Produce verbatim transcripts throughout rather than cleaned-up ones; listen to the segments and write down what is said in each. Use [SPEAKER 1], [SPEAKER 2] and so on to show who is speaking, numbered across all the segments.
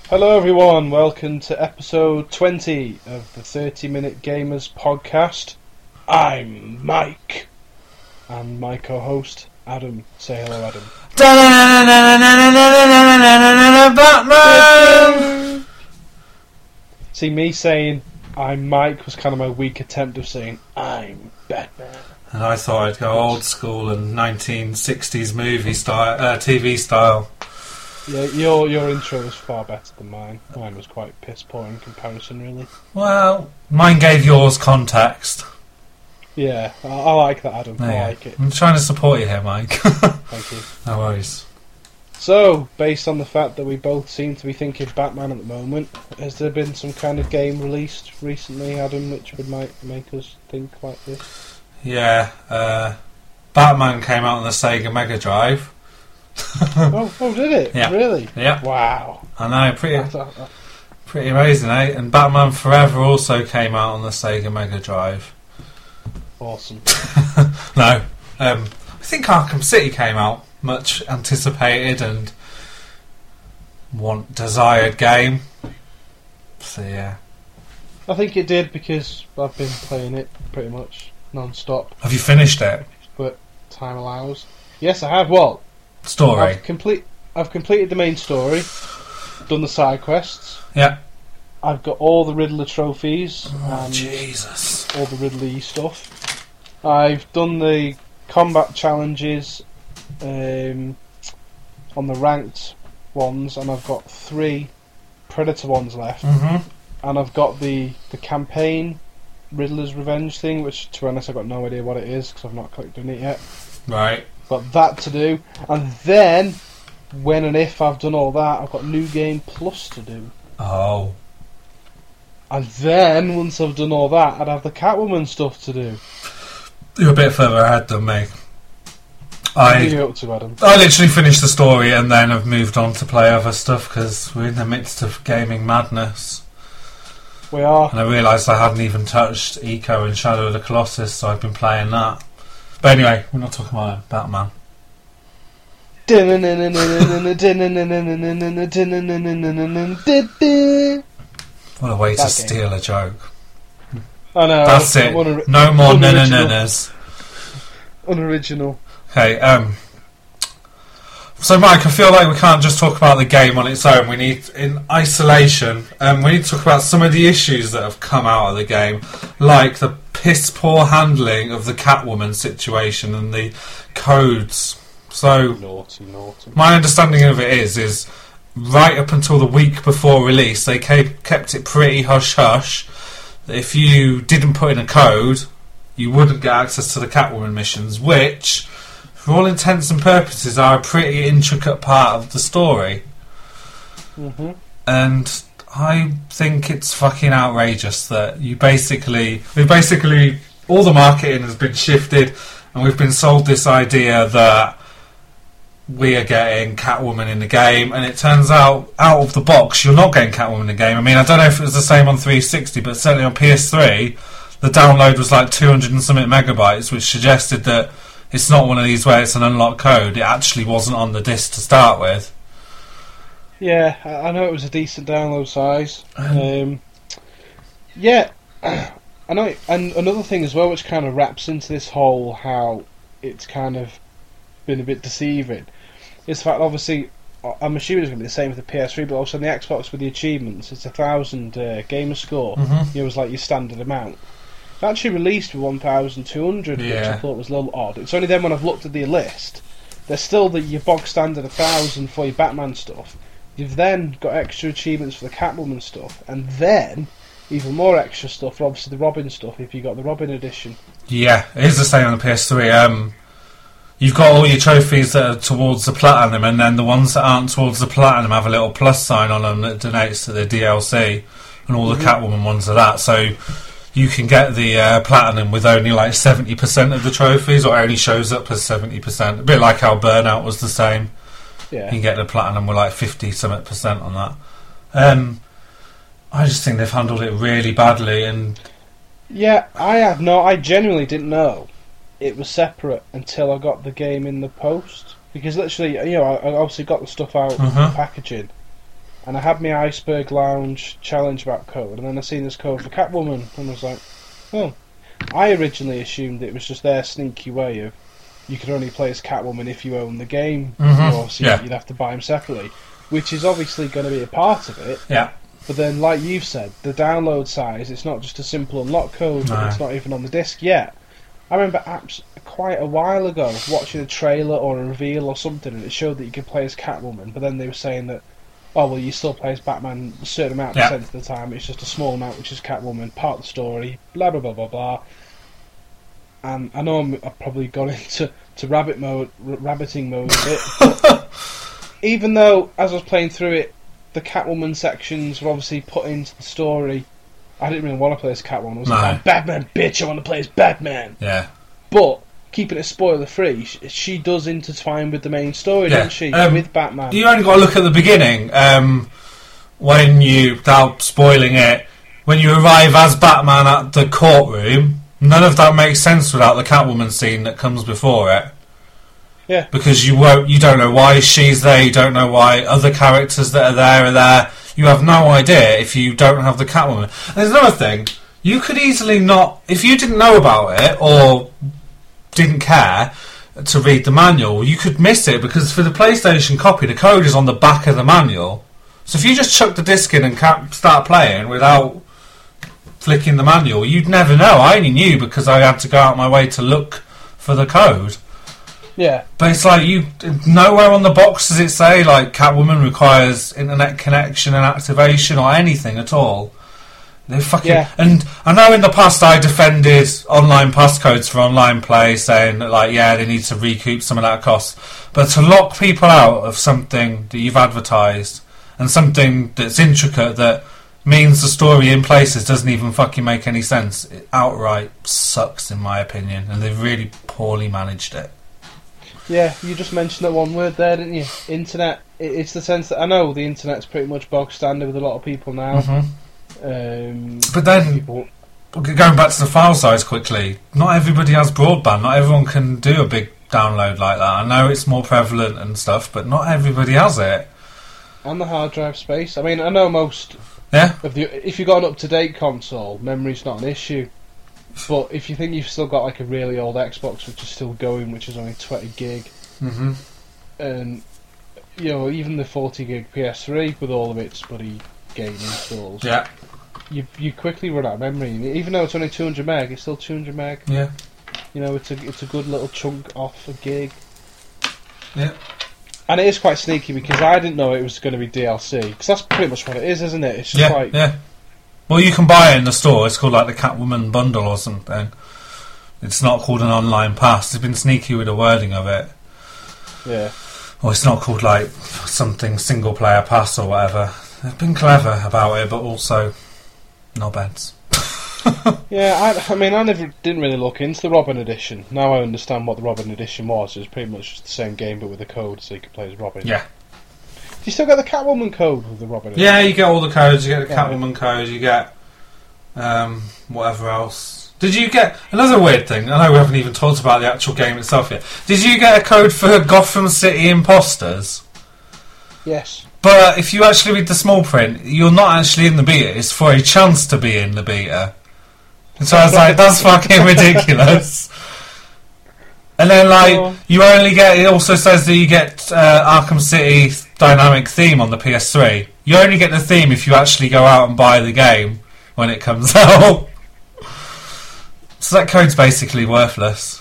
[SPEAKER 1] Hello everyone, welcome to episode twenty of the thirty minute Gamers podcast. I'm Mike, and my co-host Adam. Say hello, Adam.
[SPEAKER 2] Batman!
[SPEAKER 1] See, me saying I'm Mike was kind of my weak attempt of saying I'm Batman.
[SPEAKER 2] And I thought I'd go old school and nineteen sixties movie style, uh, T V style.
[SPEAKER 1] Yeah, your your intro was far better than mine. Mine was quite piss poor in comparison, really.
[SPEAKER 2] Well, mine gave yours context.
[SPEAKER 1] Yeah, I, I like that, Adam.
[SPEAKER 2] Yeah.
[SPEAKER 1] I like it.
[SPEAKER 2] I'm trying to support you here, Mike.
[SPEAKER 1] Thank you.
[SPEAKER 2] No worries.
[SPEAKER 1] So, based on the fact that we both seem to be thinking Batman at the moment, has there been some kind of game released recently, Adam, which would might make us think like this?
[SPEAKER 2] Yeah, uh, Batman came out on the Sega Mega Drive.
[SPEAKER 1] oh, oh, did it?
[SPEAKER 2] Yeah.
[SPEAKER 1] Really?
[SPEAKER 2] Yeah.
[SPEAKER 1] Wow.
[SPEAKER 2] I know, pretty
[SPEAKER 1] I thought that-
[SPEAKER 2] pretty amazing, eh? And Batman Forever also came out on the Sega Mega Drive.
[SPEAKER 1] Awesome.
[SPEAKER 2] No, um, I think Arkham City came out, much anticipated and want desired game. So yeah.
[SPEAKER 1] I think it did because I've been playing it pretty much non-stop,
[SPEAKER 2] Have you finished it?
[SPEAKER 1] but time allows. Yes, I have. Well,
[SPEAKER 2] Story.
[SPEAKER 1] I've complete. I've completed the main story, done the side quests.
[SPEAKER 2] Yeah.
[SPEAKER 1] I've got all the Riddler trophies
[SPEAKER 2] Oh
[SPEAKER 1] and
[SPEAKER 2] Jesus.
[SPEAKER 1] all the Ridley stuff. I've done the combat challenges um, on the ranked ones, and I've got three Predator ones left.
[SPEAKER 2] Mhm.
[SPEAKER 1] And I've got the the campaign Riddler's Revenge thing, which to be honest I've got no idea what it is because I've not clicked on it yet.
[SPEAKER 2] Right.
[SPEAKER 1] Got that to do, and then when and if I've done all that, I've got New Game Plus to do.
[SPEAKER 2] Oh.
[SPEAKER 1] And then once I've done all that, I'd have the Catwoman stuff to do.
[SPEAKER 2] You're a bit further ahead than me.
[SPEAKER 1] What are
[SPEAKER 2] I
[SPEAKER 1] you up to, Adam?
[SPEAKER 2] I literally finished the story and then I've moved on to play other stuff because we're in the midst of gaming madness.
[SPEAKER 1] We are.
[SPEAKER 2] And I realised I hadn't even touched Eco and Shadow of the Colossus, so I've been playing that. But anyway, we're not talking about Batman. What a way to
[SPEAKER 1] That game.
[SPEAKER 2] steal a joke.
[SPEAKER 1] I know.
[SPEAKER 2] That's it.
[SPEAKER 1] Unori-
[SPEAKER 2] No more
[SPEAKER 1] unoriginal.
[SPEAKER 2] na-na-na-nas.
[SPEAKER 1] Unoriginal.
[SPEAKER 2] Okay, um... So, Mike, I feel like we can't just talk about the game on its own. We need, in isolation, um, we need to talk about some of the issues that have come out of the game, like the piss-poor handling of the Catwoman situation and the codes. So,
[SPEAKER 1] Naughty, naughty.
[SPEAKER 2] my understanding of it is, is right up until the week before release, they kept kept it pretty hush-hush. If you didn't put in a code, you wouldn't get access to the Catwoman missions, which, for all intents and purposes, are a pretty intricate part of the story.
[SPEAKER 1] Mm-hmm.
[SPEAKER 2] And I think it's fucking outrageous that you basically, we basically, all the marketing has been shifted, and we've been sold this idea that we are getting Catwoman in the game, and it turns out, out of the box, you're not getting Catwoman in the game. I mean, I don't know if it was the same on three sixty, but certainly on P S three, the download was like two hundred and something megabytes, which suggested that it's not one of these where it's an unlocked code. It actually wasn't on the disc to start with.
[SPEAKER 1] Yeah, I I know it was a decent download size. Um, yeah, I know. It, and another thing as well, which kind of wraps into this whole how it's kind of been a bit deceiving, is the fact obviously I'm assuming it's going to be the same with the P S three, but also on the Xbox with the achievements, it's a thousand uh, gamer score.
[SPEAKER 2] Mhm.
[SPEAKER 1] It was like your standard amount. It's actually released with one thousand two hundred, which I
[SPEAKER 2] Yeah.
[SPEAKER 1] thought was a little odd. It's only then when I've looked at the list, there's still the your bog standard one thousand for your Batman stuff. You've then got extra achievements for the Catwoman stuff, and then even more extra stuff for obviously the Robin stuff if you got the Robin edition.
[SPEAKER 2] Yeah, it is the same on the P S three. Um, you've got all your trophies that are towards the platinum, and then the ones that aren't towards the platinum have a little plus sign on them that donates to the D L C, and all the Catwoman ones are that. So you can get the uh, platinum with only like seventy percent of the trophies, or it only shows up as seventy percent. A bit like how Burnout was the same.
[SPEAKER 1] Yeah.
[SPEAKER 2] You can get the platinum with like fifty something percent on that. Um, I just think they've handled it really badly, and
[SPEAKER 1] Yeah, I had no. I genuinely didn't know it was separate until I got the game in the post. Because literally, you know, I I obviously got the stuff out of
[SPEAKER 2] Uh-huh.
[SPEAKER 1] the packaging, and I had my Iceberg Lounge challenge about code, and then I seen this code for Catwoman, and I was like, oh. I originally assumed it was just their sneaky way of you could only play as Catwoman if you own the game,
[SPEAKER 2] mm-hmm.
[SPEAKER 1] or so
[SPEAKER 2] yeah.
[SPEAKER 1] you'd have to buy them separately, which is obviously going to be a part of it.
[SPEAKER 2] Yeah.
[SPEAKER 1] But then, like you've said, the download size, it's not just a simple unlock code,
[SPEAKER 2] no.
[SPEAKER 1] it's not even on the disc yet. I remember apps quite a while ago watching a trailer or a reveal or something, and it showed that you could play as Catwoman, but then they were saying that, oh, well, you still play as Batman a certain amount of
[SPEAKER 2] yeah.
[SPEAKER 1] percent of the time, it's just a small amount which is Catwoman, part of the story, blah, blah, blah, blah, blah. And I know I'm, I've probably gone into to rabbit mode, r- rabbiting mode a bit, but even though, as I was playing through it, the Catwoman sections were obviously put into the story, I didn't really want to play as Catwoman. I was
[SPEAKER 2] no.
[SPEAKER 1] like, I'm Batman, bitch, I want to play as Batman.
[SPEAKER 2] Yeah.
[SPEAKER 1] But, keeping it spoiler-free, she, she does intertwine with the main story,
[SPEAKER 2] yeah.
[SPEAKER 1] doesn't she,
[SPEAKER 2] um,
[SPEAKER 1] with Batman.
[SPEAKER 2] You only got to look at the beginning, um, when you, without spoiling it, when you arrive as Batman at the courtroom, none of that makes sense without the Catwoman scene that comes before it.
[SPEAKER 1] Yeah.
[SPEAKER 2] Because you won't, you don't know why she's there, you don't know why other characters that are there are there. You have no idea if you don't have the Catwoman. And there's another thing, you could easily not, if you didn't know about it, or didn't care to read the manual, you could miss it, because for the PlayStation copy, the code is on the back of the manual. So if you just chuck the disc in and ca- start playing without flicking the manual, you'd never know. I only knew because I had to go out my way to look for the code.
[SPEAKER 1] Yeah.
[SPEAKER 2] But it's like, you nowhere on the box does it say, like, Catwoman requires internet connection and activation or anything at all. They fucking...
[SPEAKER 1] Yeah.
[SPEAKER 2] And I know in the past I defended online passcodes for online play, saying that, like, yeah, they need to recoup some of that cost. But to lock people out of something that you've advertised, and something that's intricate that means the story in places doesn't even fucking make any sense, it outright sucks in my opinion, and they've really poorly managed it.
[SPEAKER 1] Yeah, you just mentioned that one word there, didn't you? Internet. It's the sense that I know the internet's pretty much bog standard with a lot of people now.
[SPEAKER 2] Mm-hmm.
[SPEAKER 1] Um,
[SPEAKER 2] but then,
[SPEAKER 1] people...
[SPEAKER 2] going back to the file size quickly, not everybody has broadband. Not everyone can do a big download like that. I know it's more prevalent and stuff, but not everybody has it.
[SPEAKER 1] And the hard drive space. I mean, I know most...
[SPEAKER 2] Yeah.
[SPEAKER 1] Of the, if you've got an up-to-date console, memory's not an issue. But if you think you've still got like a really old Xbox which is still going, which is only twenty gig,
[SPEAKER 2] mm-hmm.
[SPEAKER 1] and you know, even the forty gig P S three with all of its bloody game installs,
[SPEAKER 2] yeah,
[SPEAKER 1] you you quickly run out of memory. Even though it's only two hundred meg, it's still two hundred meg.
[SPEAKER 2] Yeah,
[SPEAKER 1] you know, it's a it's a good little chunk off a gig.
[SPEAKER 2] Yeah.
[SPEAKER 1] And it is quite sneaky because I didn't know it was going to be D L C, because that's pretty much what it is, isn't it? It's just
[SPEAKER 2] yeah,
[SPEAKER 1] like
[SPEAKER 2] yeah. Well, you can buy it in the store. It's called like the Catwoman bundle or something. It's not called an online pass. It's been sneaky with the wording of it.
[SPEAKER 1] Yeah.
[SPEAKER 2] Or it's not called like something single player pass or whatever. They've been clever about it, but also no beds.
[SPEAKER 1] Yeah, I, I mean, I never didn't really look into the Robin edition. Now I understand what the Robin edition was. It was pretty much just the same game, but with a code, so you could play as Robin.
[SPEAKER 2] Yeah.
[SPEAKER 1] Do you still get the Catwoman code with the Robin edition?
[SPEAKER 2] Yeah, you get all the codes. You get the
[SPEAKER 1] Yeah.
[SPEAKER 2] Catwoman code. You get um, whatever else. Did you get another weird thing? I know we haven't even talked about the actual game itself yet. Did you get a code for Gotham City Imposters?
[SPEAKER 1] Yes.
[SPEAKER 2] But if you actually read the small print, you're not actually in the beta. It's for a chance to be in the beta. And so I was like, that's fucking ridiculous. And then, like,
[SPEAKER 1] Oh.
[SPEAKER 2] you only get... It also says that you get uh, Arkham City dynamic theme on the P S three. You only get the theme if you actually go out and buy the game when it comes out. So that code's basically worthless.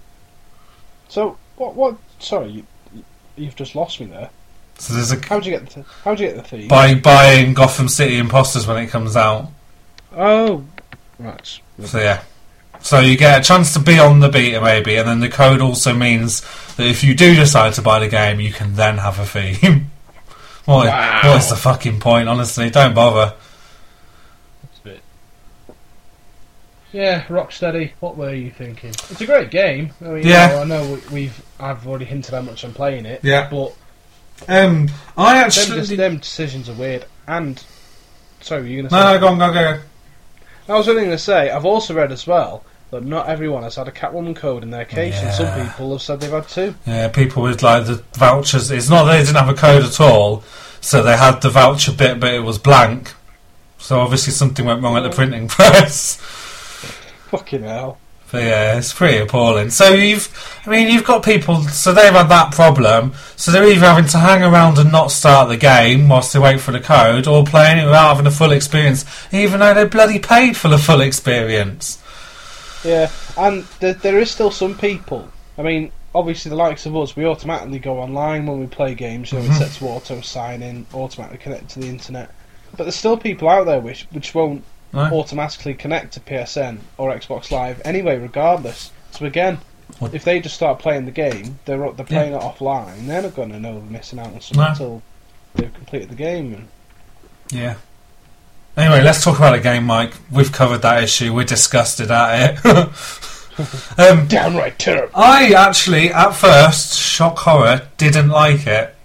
[SPEAKER 1] So what? What? Sorry, you, you've just lost me there.
[SPEAKER 2] So there's a...
[SPEAKER 1] How'd you get the? How'd you get the theme?
[SPEAKER 2] By buying Gotham City Imposters when it comes out.
[SPEAKER 1] Oh, right.
[SPEAKER 2] So yeah. So you get a chance to be on the beta maybe, and then the code also means that if you do decide to buy the game, you can then have a theme. what,
[SPEAKER 1] Wow.
[SPEAKER 2] what is the fucking point, honestly? Don't bother.
[SPEAKER 1] That's a bit. Yeah, Rocksteady. What were you thinking? It's a great game. I mean,
[SPEAKER 2] Yeah.
[SPEAKER 1] you know, I know we- we've. I've already hinted how much I'm playing it.
[SPEAKER 2] Yeah.
[SPEAKER 1] But
[SPEAKER 2] Um, I
[SPEAKER 1] them,
[SPEAKER 2] actually...
[SPEAKER 1] just, them decisions are weird. And sorry, were you going to
[SPEAKER 2] No,
[SPEAKER 1] say?
[SPEAKER 2] no, go on, go on, go on.
[SPEAKER 1] I was only going to say I've also read as well that not everyone has had a Catwoman code in their case,
[SPEAKER 2] Yeah.
[SPEAKER 1] and some people have said they've had two.
[SPEAKER 2] Yeah, people with like the vouchers. It's not that they didn't have a code at all, so they had the voucher bit, but it was blank. So obviously something went wrong at the printing press.
[SPEAKER 1] Fucking hell.
[SPEAKER 2] But yeah, it's pretty appalling. So you've, I mean, you've got people, so they've had that problem, so they're either having to hang around and not start the game whilst they wait for the code, or playing it without having a full experience, even though they bloody paid for the full experience.
[SPEAKER 1] Yeah, and there, there is still some people, I mean, obviously the likes of us, we automatically go online when we play games, you know,
[SPEAKER 2] Mm-hmm.
[SPEAKER 1] we set to auto sign in, automatically connect to the internet. But there's still people out there which which won't
[SPEAKER 2] No?
[SPEAKER 1] automatically connect to P S N or Xbox Live anyway, regardless. So again,
[SPEAKER 2] What-
[SPEAKER 1] if they just start playing the game, they're they're playing
[SPEAKER 2] Yeah.
[SPEAKER 1] it offline. They're not going to know they're missing out on something
[SPEAKER 2] No.
[SPEAKER 1] until they've completed the game. And
[SPEAKER 2] Yeah. Anyway, let's talk about the game, Mike. We've covered that issue. We're disgusted at it. um,
[SPEAKER 1] downright terrible.
[SPEAKER 2] I actually, at first, shock horror, didn't like it.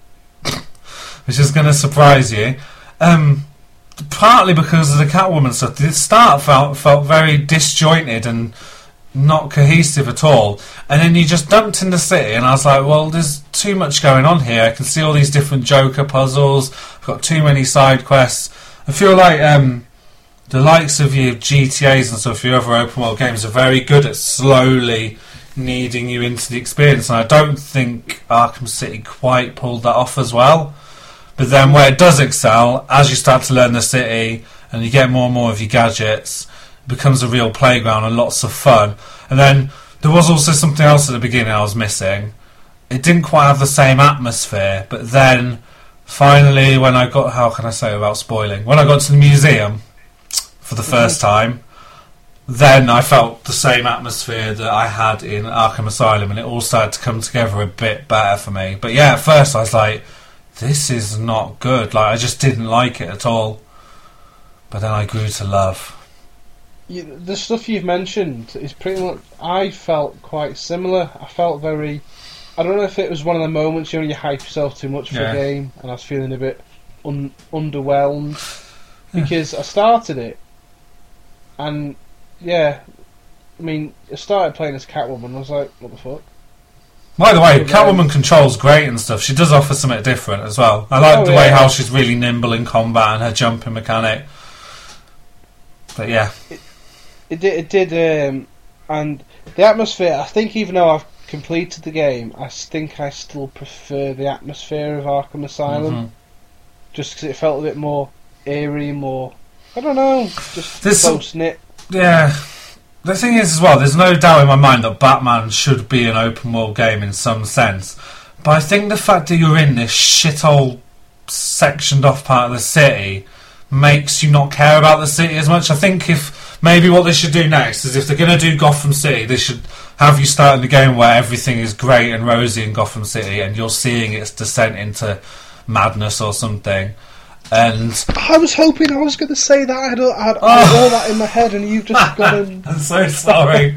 [SPEAKER 2] Which is going to surprise you. Um, partly because of the Catwoman stuff. The start felt, felt very disjointed and not cohesive at all. And then you just dumped in the city, and I was like, well, there's too much going on here. I can see all these different Joker puzzles. I've got too many side quests. I feel like um, the likes of your G T As and stuff, your other open world games, are very good at slowly kneading you into the experience, and I don't think Arkham City quite pulled that off as well. But then where it does excel, as you start to learn the city and you get more and more of your gadgets, it becomes a real playground and lots of fun. And then there was also something else at the beginning I was missing. It didn't quite have the same atmosphere, but then finally when I got, how can I say without spoiling, when I got to the museum for the first time, then I felt the same atmosphere that I had in Arkham Asylum, and it all started to come together a bit better for me. But yeah, at first I was like, this is not good. Like, I just didn't like it at all. But then I grew to love.
[SPEAKER 1] You, the stuff you've mentioned is pretty much. I felt quite similar. I felt very. I don't know if it was one of the moments, you know, you hype yourself too much for
[SPEAKER 2] Yeah.
[SPEAKER 1] a game, and I was feeling a bit un, underwhelmed because I started it, and yeah, I mean, I started playing as Catwoman. And I was like, what the fuck?
[SPEAKER 2] By the way,
[SPEAKER 1] Okay.
[SPEAKER 2] Catwoman controls great and stuff. She does offer something different as well. I like
[SPEAKER 1] Oh,
[SPEAKER 2] the way
[SPEAKER 1] yeah.
[SPEAKER 2] how she's really nimble in combat and her jumping mechanic. But yeah.
[SPEAKER 1] It did, it did, um, and the atmosphere. I think even though I've completed the game, I think I still prefer the atmosphere of Arkham Asylum,
[SPEAKER 2] Mhm.
[SPEAKER 1] just because it felt a bit more eerie, more. I don't know, just
[SPEAKER 2] There's some-
[SPEAKER 1] close knit.
[SPEAKER 2] Yeah. The thing is as well, there's no doubt in my mind that Batman should be an open world game in some sense. But I think the fact that you're in this shithole sectioned off part of the city makes you not care about the city as much. I think if maybe what they should do next is if they're going to do Gotham City, they should have you start in the game where everything is great and rosy in Gotham City and you're seeing its descent into madness or something. And
[SPEAKER 1] I was hoping I was going to say that. I had, I had, I
[SPEAKER 2] Oh.
[SPEAKER 1] had all that in my head, and you've just got in.
[SPEAKER 2] I'm so sorry.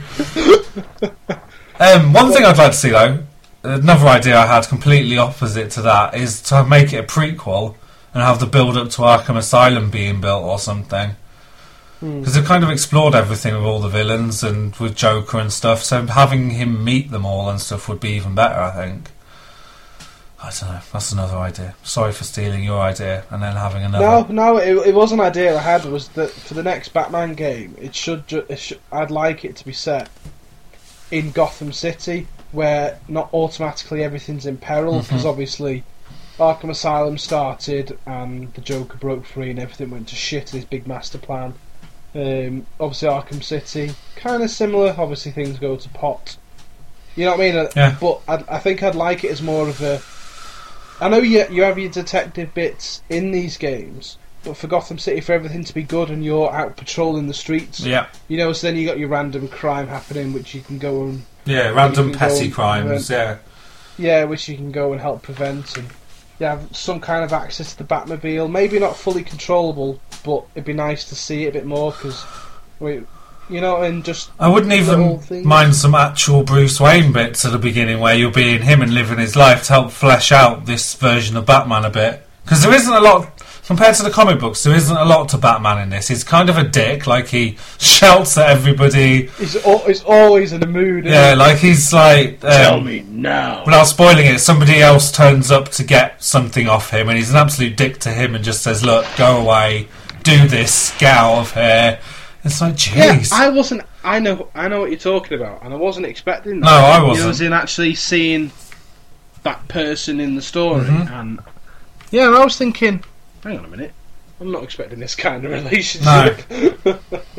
[SPEAKER 2] um, one thing I'd like to see though, another idea I had completely opposite to that, is to make it a prequel and have the build up to Arkham Asylum being built or something. Because they've kind of explored everything with all the villains and with Joker and stuff, so having him meet them all and stuff would be even better, I think. I don't know, that's another idea. Sorry for stealing your idea and then having another.
[SPEAKER 1] No, no, it, it was an idea I had. Was that for the next Batman game, it should, ju- it should. I'd like it to be set in Gotham City, where not automatically everything's in peril, because
[SPEAKER 2] Mhm.
[SPEAKER 1] obviously Arkham Asylum started and the Joker broke free and everything went to shit. His big master plan. Um, obviously Arkham City, kind of similar. Obviously things go to pot. You know what I mean?
[SPEAKER 2] Yeah.
[SPEAKER 1] But I, I think I'd like it as more of a. I know you you have your detective bits in these games, but for Gotham City, for everything to be good and you're out patrolling the streets,
[SPEAKER 2] Yeah,
[SPEAKER 1] you know, so then you got your random crime happening, which you can go and
[SPEAKER 2] yeah, random
[SPEAKER 1] You can
[SPEAKER 2] petty
[SPEAKER 1] go
[SPEAKER 2] crimes, yeah.
[SPEAKER 1] yeah, which you can go and help prevent, and you have some kind of access to the Batmobile. Maybe not fully controllable, but it'd be nice to see it a bit more because, you know, and just
[SPEAKER 2] I wouldn't
[SPEAKER 1] little
[SPEAKER 2] even
[SPEAKER 1] things.
[SPEAKER 2] mind some actual Bruce Wayne bits at the beginning where you're being him and living his life to help flesh out this version of Batman a bit. Because there isn't a lot, compared to the comic books, there isn't a lot to Batman in this. He's kind of a dick, like he shouts at everybody.
[SPEAKER 1] He's, al- he's always in a mood.
[SPEAKER 2] Yeah, like he's like... Um,
[SPEAKER 1] Tell me now.
[SPEAKER 2] Without spoiling it, somebody else turns up to get something off him, and he's an absolute dick to him and just says, look, go away, do this, get out of here. It's like, jeez.
[SPEAKER 1] Yeah, I wasn't... I know I know what you're talking about, and I wasn't expecting that.
[SPEAKER 2] No, I wasn't.
[SPEAKER 1] You know, as in actually seeing that person in the story,
[SPEAKER 2] Mm-hmm.
[SPEAKER 1] and... Yeah, I was thinking, hang on a minute, I'm not expecting this kind of relationship.
[SPEAKER 2] No.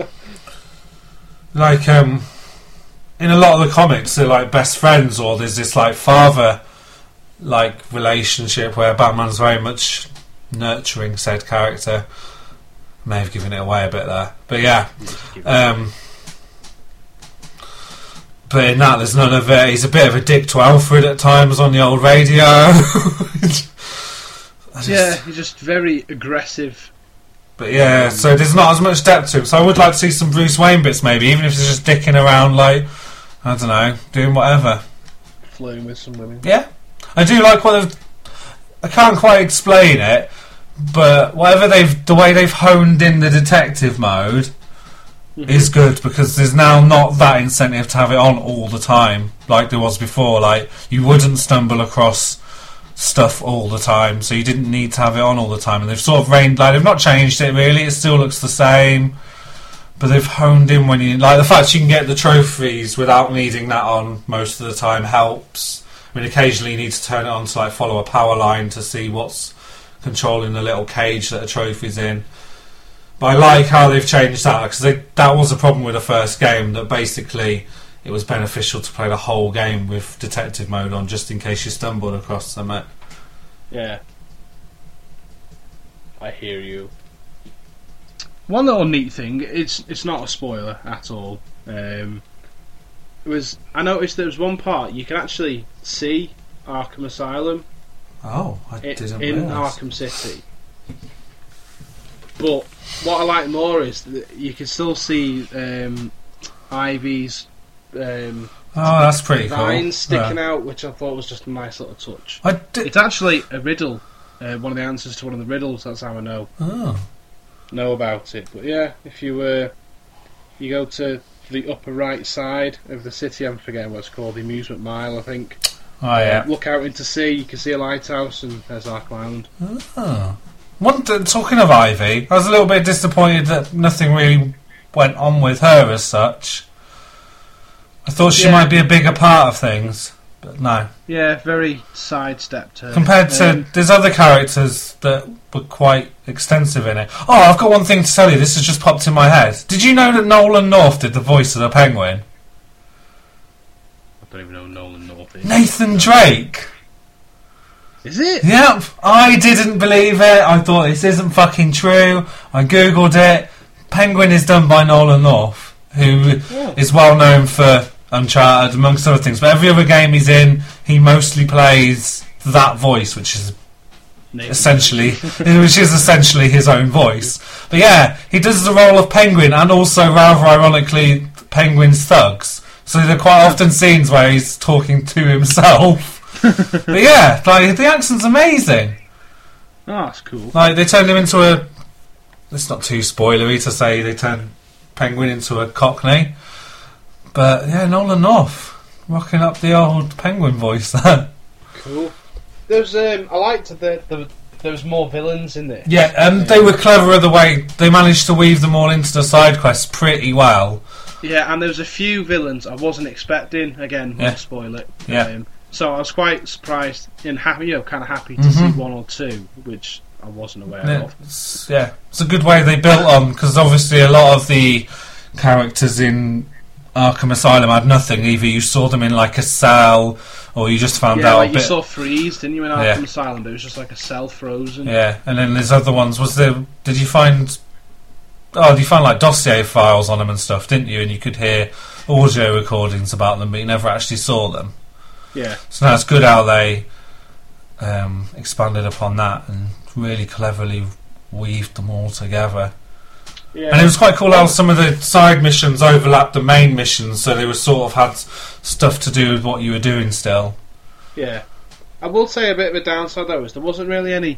[SPEAKER 2] Like, um... in a lot of the comics, they're like best friends, or there's this like father like relationship where Batman's very much nurturing said character. May have given it away a bit there, but yeah. Um, but in that, there's none of it. He's a bit of a dick to Alfred at times on the old radio. just,
[SPEAKER 1] yeah, he's just very aggressive.
[SPEAKER 2] But yeah, so there's not as much depth to him. So I would like to see some Bruce Wayne bits, maybe, even if he's just dicking around, like, I don't know, doing whatever.
[SPEAKER 1] Flirting with some women.
[SPEAKER 2] Yeah. I do like what they've... I can't quite explain it, but whatever they've... the way they've honed in the detective mode mm-hmm. is good, because there's now not that incentive to have it on all the time, like there was before. Like, you wouldn't stumble across stuff all the time, so you didn't need to have it on all the time, and they've sort of reined... like, they've not changed it, really. It still looks the same. But they've honed in when you... like, the fact you can get the trophies without needing that on most of the time helps. I mean, occasionally you need to turn it on to, like, follow a power line to see what's controlling the little cage that a trophy's in. But I like how they've changed that, because that was a problem with the first game, that basically it was beneficial to play the whole game with detective mode on, just in case you stumbled across something.
[SPEAKER 1] Yeah. I hear you. One little neat thing, it's it's not a spoiler at all. Um, it was I noticed there was one part you can actually see Arkham Asylum.
[SPEAKER 2] Oh, I it, didn't
[SPEAKER 1] in
[SPEAKER 2] realise.
[SPEAKER 1] Arkham City. But what I like more is that you can still see um, Ivy's um,
[SPEAKER 2] oh, that's pretty
[SPEAKER 1] vines
[SPEAKER 2] cool.
[SPEAKER 1] sticking
[SPEAKER 2] yeah.
[SPEAKER 1] out, which I thought was just a nice little touch.
[SPEAKER 2] I did...
[SPEAKER 1] It's actually a riddle, uh, one of the answers to one of the riddles. That's how I know.
[SPEAKER 2] Oh.
[SPEAKER 1] know about it. But yeah, if you uh, you go to the upper right side of the city, I'm forgetting what it's called, the Amusement Mile, I think.
[SPEAKER 2] Oh yeah.
[SPEAKER 1] Uh, look out into sea, you can see a lighthouse, and there's Arkham Island.
[SPEAKER 2] Oh. One, talking of Ivy, I was a little bit disappointed that nothing really went on with her as such. I thought she
[SPEAKER 1] yeah.
[SPEAKER 2] might be a bigger part of things, but no.
[SPEAKER 1] Yeah, very sidestepped her.
[SPEAKER 2] Compared to, um, there's other characters that were quite extensive in it. Oh, I've got one thing to tell you, this has just popped in my head. Did you know that Nolan North did the voice of the Penguin?
[SPEAKER 1] I don't even know who Nolan North is.
[SPEAKER 2] Nathan Drake!
[SPEAKER 1] Is it?
[SPEAKER 2] Yep, I didn't believe it. I thought this isn't fucking true. I googled it. Penguin is done by Nolan North, who yeah. is well known for Uncharted, amongst other things. But every other game he's in, he mostly plays that voice, which is Nathan. essentially, which is essentially his own voice. But yeah, he does the role of Penguin, and also, rather ironically, Penguin's thugs. So there are quite often scenes where he's talking to himself. But yeah, like, the accent's amazing.
[SPEAKER 1] Oh, that's cool.
[SPEAKER 2] Like, they turned him into a... It's not too spoilery to say they turned Penguin into a Cockney. But yeah, Nolan North rocking up the old Penguin voice there.
[SPEAKER 1] Cool. There's um, I liked that the, there was more villains in there.
[SPEAKER 2] Yeah, and um, they were clever the way they managed to weave them all into the side quests pretty well.
[SPEAKER 1] Yeah, and there was a few villains I wasn't expecting. Again, won't
[SPEAKER 2] yeah.
[SPEAKER 1] spoil it.
[SPEAKER 2] Yeah.
[SPEAKER 1] Um, so I was quite surprised and happy, you know, kind of happy to
[SPEAKER 2] mm-hmm.
[SPEAKER 1] see one or two, which I wasn't aware
[SPEAKER 2] yeah,
[SPEAKER 1] of.
[SPEAKER 2] It's, yeah, it's a good way they built on, because obviously a lot of the characters in Arkham Asylum had nothing. Either you saw them in like a cell, or you just found
[SPEAKER 1] yeah,
[SPEAKER 2] out
[SPEAKER 1] like
[SPEAKER 2] a
[SPEAKER 1] you
[SPEAKER 2] bit.
[SPEAKER 1] saw Freeze, didn't you, in Arkham
[SPEAKER 2] yeah.
[SPEAKER 1] Asylum? But it was just like a cell frozen.
[SPEAKER 2] Yeah, and then there's other ones. Was there? Did you find? Oh, you found like dossier files on them and stuff, didn't you? And you could hear audio recordings about them, but you never actually saw them.
[SPEAKER 1] Yeah.
[SPEAKER 2] So now it's good how they um, expanded upon that and really cleverly weaved them all together.
[SPEAKER 1] Yeah.
[SPEAKER 2] And it was quite cool how some of the side missions overlapped the main missions, so they were sort of had stuff to do with what you were doing still.
[SPEAKER 1] Yeah. I will say a bit of a downside though is there wasn't really any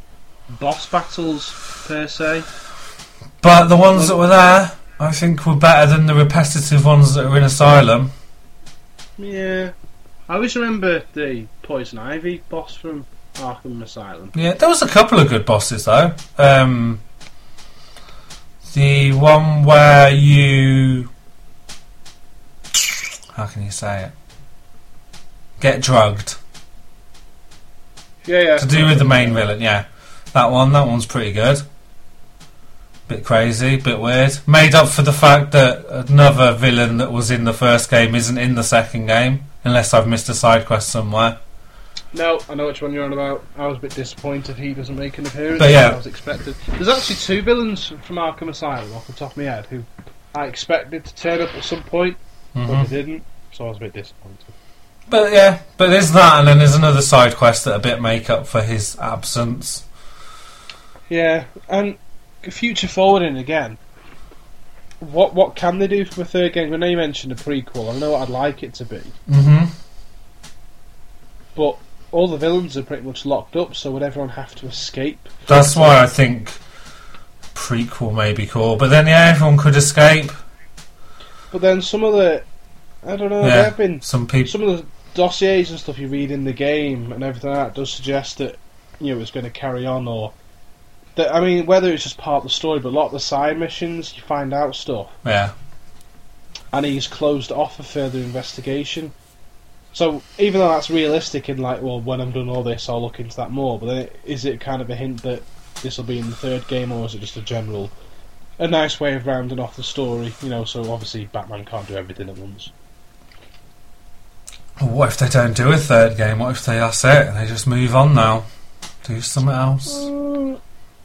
[SPEAKER 1] boss battles per se.
[SPEAKER 2] But the ones that were there, I think, were better than the repetitive ones that are in Asylum.
[SPEAKER 1] Yeah. I always remember the Poison Ivy boss from Arkham Asylum.
[SPEAKER 2] Yeah, there was a couple of good bosses though. Um, the one where you... How can you say it? Get drugged.
[SPEAKER 1] Yeah, yeah.
[SPEAKER 2] To do with the main villain, yeah. That one, that one's pretty good. Bit crazy, bit weird. Made up for the fact that another villain that was in the first game isn't in the second game, unless I've missed a side quest somewhere.
[SPEAKER 1] No, I know which one you're on about. I was a bit disappointed he doesn't make an appearance.
[SPEAKER 2] But yeah.
[SPEAKER 1] I was expected. There's actually two villains from Arkham Asylum off the top of my head who I expected to turn up at some point,
[SPEAKER 2] Mm-hmm.
[SPEAKER 1] but they didn't, so I was a bit disappointed.
[SPEAKER 2] But yeah, but there's that, and then there's another side quest that a bit make up for his absence.
[SPEAKER 1] Yeah, and future forwarding again. What what can they do from a third game? I know you mentioned a prequel. I know what I'd like it to be,
[SPEAKER 2] Mm-hmm.
[SPEAKER 1] but all the villains are pretty much locked up. So would everyone have to escape?
[SPEAKER 2] That's why I think prequel may be cool. But then yeah, everyone could escape.
[SPEAKER 1] But then some of the, I don't know,
[SPEAKER 2] Yeah,
[SPEAKER 1] there have been
[SPEAKER 2] some people.
[SPEAKER 1] some of the dossiers and stuff you read in the game and everything like that does suggest that, you know, it's going to carry on, or that, I mean, whether it's just part of the story, but a lot of the side missions you find out stuff,
[SPEAKER 2] Yeah.
[SPEAKER 1] and he's closed off for further investigation. So even though that's realistic in like, well, when I'm done all this, I'll look into that more. But then is it kind of a hint that this will be in the third game, or is it just a general, a nice way of rounding off the story? You know, so obviously Batman can't do everything at once.
[SPEAKER 2] What if they don't do a third game? What if they that's it and they just move on now, do something else?
[SPEAKER 1] Uh,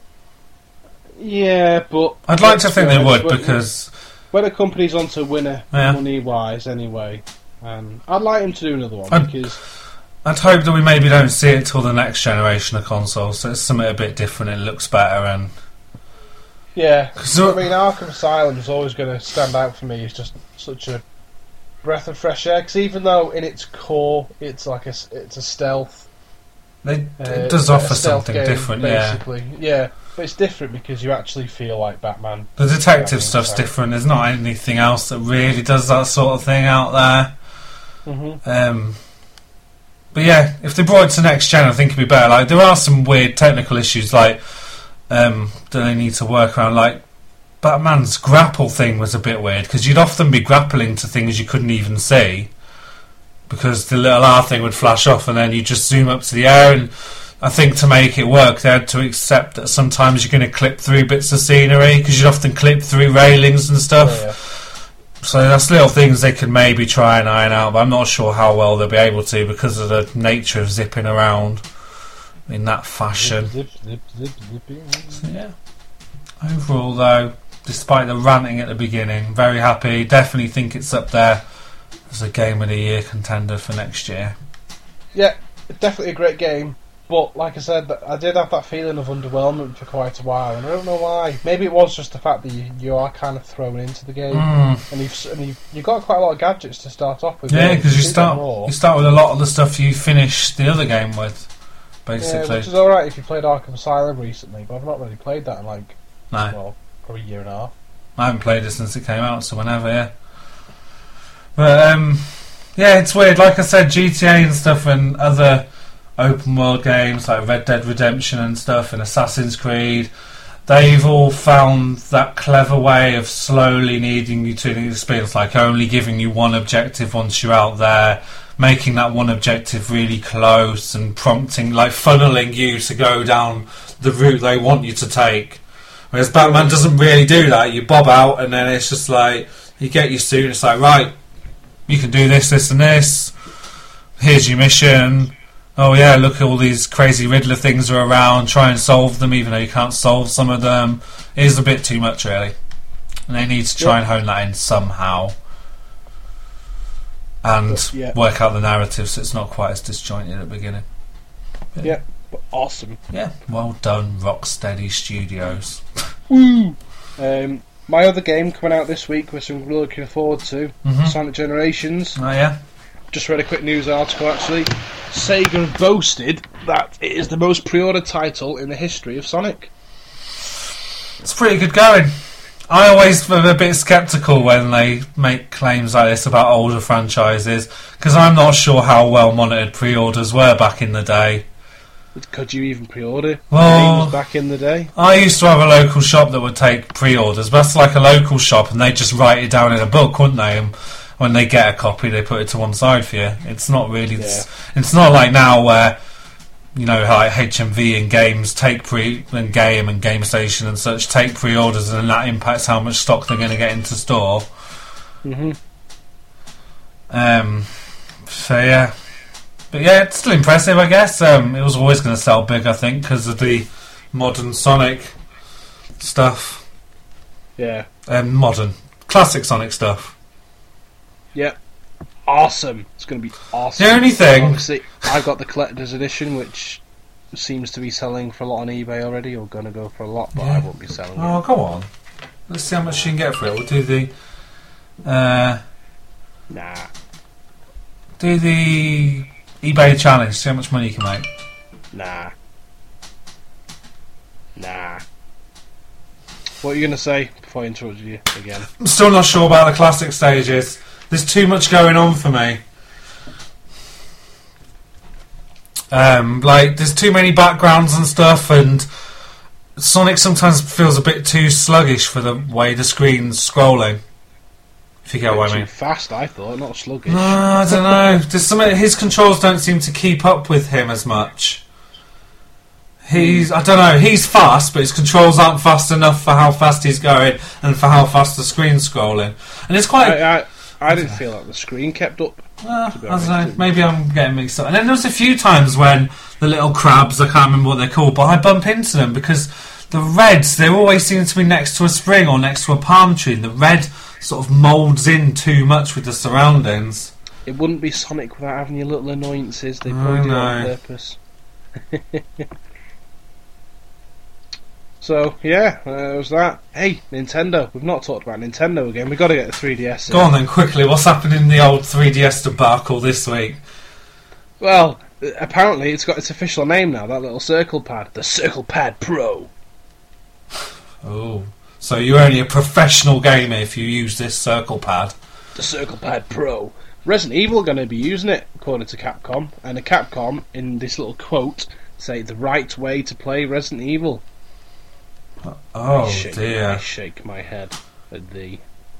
[SPEAKER 1] yeah, but
[SPEAKER 2] I'd like to think they would,
[SPEAKER 1] when,
[SPEAKER 2] because
[SPEAKER 1] when a company's on to winner
[SPEAKER 2] Yeah.
[SPEAKER 1] money wise, anyway, um, I'd like him to do another one
[SPEAKER 2] I'd-
[SPEAKER 1] because
[SPEAKER 2] I'd hope that we maybe don't see it till the next generation of consoles. So it's something a bit different. It looks better, and
[SPEAKER 1] yeah,
[SPEAKER 2] 'Cause
[SPEAKER 1] I
[SPEAKER 2] the-
[SPEAKER 1] mean Arkham Asylum is always going to stand out for me. It's just such a breath of fresh air. Because even though in its core it's like a s- it's a stealth.
[SPEAKER 2] they,
[SPEAKER 1] Uh,
[SPEAKER 2] it does
[SPEAKER 1] a
[SPEAKER 2] offer
[SPEAKER 1] stealth
[SPEAKER 2] something
[SPEAKER 1] game,
[SPEAKER 2] different. Yeah,
[SPEAKER 1] basically. Yeah, but it's different because you actually feel like Batman.
[SPEAKER 2] the detective
[SPEAKER 1] Batman
[SPEAKER 2] stuff's
[SPEAKER 1] style.
[SPEAKER 2] different. There's not anything else that really does that sort of thing out there.
[SPEAKER 1] Mm-hmm.
[SPEAKER 2] Um, but yeah, if they brought it to next gen, I think it'd be better. Like, there are some weird technical issues, like um, that they need to work around. Like, Batman's grapple thing was a bit weird, because you'd often be grappling to things you couldn't even see, because the little R thing would flash off, and then you just zoom up to the air. And I think to make it work, they had to accept that sometimes you're going to clip through bits of scenery, because you'd often clip through railings and stuff.
[SPEAKER 1] Yeah, yeah.
[SPEAKER 2] So that's little things they could maybe try and iron out, but I'm not sure how well they'll be able to, because of the nature of zipping around in that fashion.
[SPEAKER 1] Zip, zip, zip, zipping.
[SPEAKER 2] So, yeah. Overall, though, despite the ranting at the beginning, very happy. Definitely think it's up there as a Game of the Year contender for next year.
[SPEAKER 1] Yeah, definitely a great game. But like I said, I did have that feeling of underwhelmment for quite a while, and I don't know why. Maybe it was just the fact that you, you are kind of thrown into the game,
[SPEAKER 2] Mm.
[SPEAKER 1] and you've and you've, you've got quite a lot of gadgets to start off with.
[SPEAKER 2] Yeah, because you
[SPEAKER 1] do get
[SPEAKER 2] start
[SPEAKER 1] more.
[SPEAKER 2] you start with a lot of the stuff you finished the other game with,
[SPEAKER 1] Yeah,
[SPEAKER 2] basically.
[SPEAKER 1] which is alright if you played Arkham Asylum recently, but I've not really played that in like,
[SPEAKER 2] No,
[SPEAKER 1] well, probably a year and a half.
[SPEAKER 2] I haven't played it since it came out, so whenever, yeah. But um, yeah, it's weird. Like I said, G T A and stuff, and other open world games like Red Dead Redemption and stuff, and Assassin's Creed, they've all found that clever way of slowly needing you to experience, like only giving you one objective once you're out there, making that one objective really close, and prompting, like funneling you to go down the route they want you to take. Whereas Batman doesn't really do that. You bob out, and then it's just like, you get your suit, and it's like, right, you can do this, this and this, here's your mission. Oh yeah, look at all these crazy Riddler things are around, try and solve them even though you can't solve some of them. It is a bit too much, really. And they need to try
[SPEAKER 1] Yeah.
[SPEAKER 2] and hone that in somehow. And
[SPEAKER 1] But, yeah.
[SPEAKER 2] work out the narrative so it's not quite as disjointed at the beginning. But,
[SPEAKER 1] Yeah, but awesome.
[SPEAKER 2] yeah, well done, Rocksteady Studios.
[SPEAKER 1] Woo! Um, my other game coming out this week, which I'm looking forward to,
[SPEAKER 2] Mhm.
[SPEAKER 1] Sonic Generations.
[SPEAKER 2] Oh yeah?
[SPEAKER 1] Just read a quick news article actually. Sega have boasted that it is the most pre-ordered title in the history of Sonic.
[SPEAKER 2] It's pretty good going. I always am a bit sceptical when they make claims like this about older franchises, because I'm not sure how well monitored pre-orders were back in the day.
[SPEAKER 1] Could you even pre-order
[SPEAKER 2] well,
[SPEAKER 1] games back in the day?
[SPEAKER 2] I used to have a local shop that would take pre-orders, but that's like a local shop, and they just write it down in a book, wouldn't they? And when they get a copy, they put it to one side for you. It's not really... Yeah. It's, it's not like now where... You know, like H M V and games take pre and Game and Game Station and such take pre-orders, and that impacts how much stock they're going to get into store.
[SPEAKER 1] Mm-hmm.
[SPEAKER 2] Um. So yeah, but yeah, it's still impressive, I guess. Um, it was always going to sell big, I think, because of the modern Sonic stuff.
[SPEAKER 1] Yeah.
[SPEAKER 2] Um, modern, classic Sonic stuff.
[SPEAKER 1] Yeah. Awesome. It's going to be awesome.
[SPEAKER 2] The only thing...
[SPEAKER 1] Obviously, I've got the collector's edition, which seems to be selling for a lot on eBay already, or going to go for a lot, but yeah. I won't be selling
[SPEAKER 2] oh, it. Oh, go on. Let's see how much you can get for it. We'll do the... Uh,
[SPEAKER 1] nah.
[SPEAKER 2] Do the eBay challenge, see how much money you can make.
[SPEAKER 1] Nah. Nah. What are you going to say before I interrupt you again?
[SPEAKER 2] I'm still not sure about the classic stages. There's too much going on for me. Um, like, there's too many backgrounds and stuff, and Sonic sometimes feels a bit too sluggish for the way the screen's scrolling. If you get what I mean.
[SPEAKER 1] Too fast, I thought, not sluggish.
[SPEAKER 2] No, I don't know. There's some, his controls don't seem to keep up with him as much. He's, I don't know, he's fast, but his controls aren't fast enough for how fast he's going and for how fast the screen's scrolling. And it's quite...
[SPEAKER 1] I, I, I didn't feel like the screen kept up.
[SPEAKER 2] Uh, I don't know, maybe I'm getting mixed up. And then there was a few times when the little crabs, I can't remember what they're called, but I bump into them because the reds, they always seem to be next to a spring or next to a palm tree, and the red sort of moulds in too much with the surroundings.
[SPEAKER 1] It wouldn't be Sonic without having your little annoyances. They probably do it on purpose. So, yeah, uh, it was that. Hey, Nintendo. We've not talked about Nintendo again. We've got to get the three D S in.
[SPEAKER 2] Go on then, quickly. What's happening in the old three D S debacle this week?
[SPEAKER 1] Well, apparently it's got its official name now, that little Circle Pad. The Circle Pad Pro.
[SPEAKER 2] Oh. So you're only a professional gamer if you use this Circle Pad.
[SPEAKER 1] The Circle Pad Pro. Resident Evil are going to be using it, according to Capcom. And the Capcom, in this little quote, say the right way to play Resident Evil.
[SPEAKER 2] Oh
[SPEAKER 1] I shake,
[SPEAKER 2] dear.
[SPEAKER 1] I shake my head at the...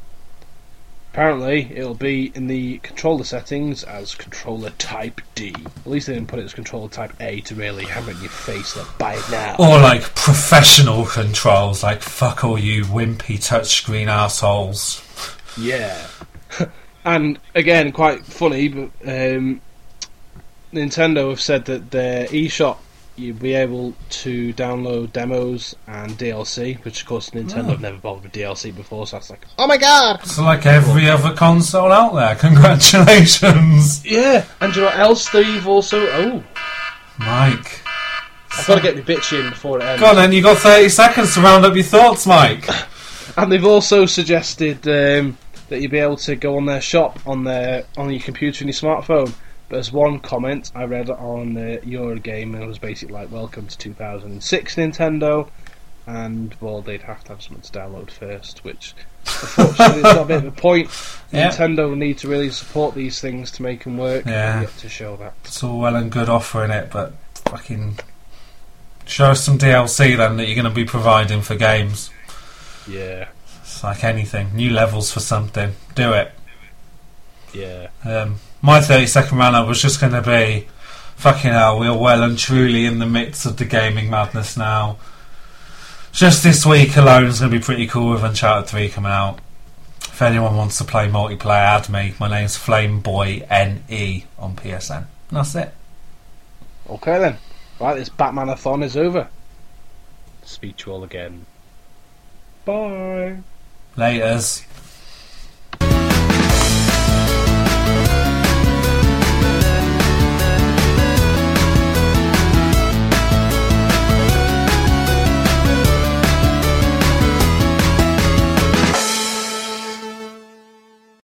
[SPEAKER 1] Apparently, it'll be in the controller settings as controller type D. At least they didn't put it as controller type A to really hammer in your face that buy it now.
[SPEAKER 2] Or like professional controls, like fuck all you wimpy touchscreen assholes.
[SPEAKER 1] Yeah. And again, quite funny, but um, Nintendo have said that their eShop, you'll be able to download demos and D L C, which of course Nintendo oh. have never bothered with D L C before, so that's like, oh my god!
[SPEAKER 2] It's like every other console out there, congratulations!
[SPEAKER 1] Yeah, and do you know what else they've also... Oh!
[SPEAKER 2] Mike.
[SPEAKER 1] I've got to get my bitch in before it ends.
[SPEAKER 2] Go on then, you've got thirty seconds to round up your thoughts, Mike.
[SPEAKER 1] And they've also suggested um, that you'll be able to go on their shop on their on your computer and your smartphone. But there's one comment I read on uh, Eurogame, and it was basically like, welcome to two thousand six Nintendo, and, well, they'd have to have something to download first, which, unfortunately, is not a bit of a point. Yep. Nintendo need to really support these things to make them work,
[SPEAKER 2] yeah.
[SPEAKER 1] and get to show that.
[SPEAKER 2] It's all well and good offering it, but fucking show us some D L C then that you're going to be providing for games.
[SPEAKER 1] Yeah.
[SPEAKER 2] It's like anything. New levels for something. Do it.
[SPEAKER 1] Yeah.
[SPEAKER 2] Um... My thirty second roundup was just going to be, fucking hell, we're well and truly in the midst of the gaming madness now. Just this week alone is going to be pretty cool with Uncharted three coming out. If anyone wants to play multiplayer, add me. My name's Flameboy N E on P S N. And that's it.
[SPEAKER 1] Okay then. Right, this Batman-a-thon is over. Speak to you all again. Bye.
[SPEAKER 2] Laters.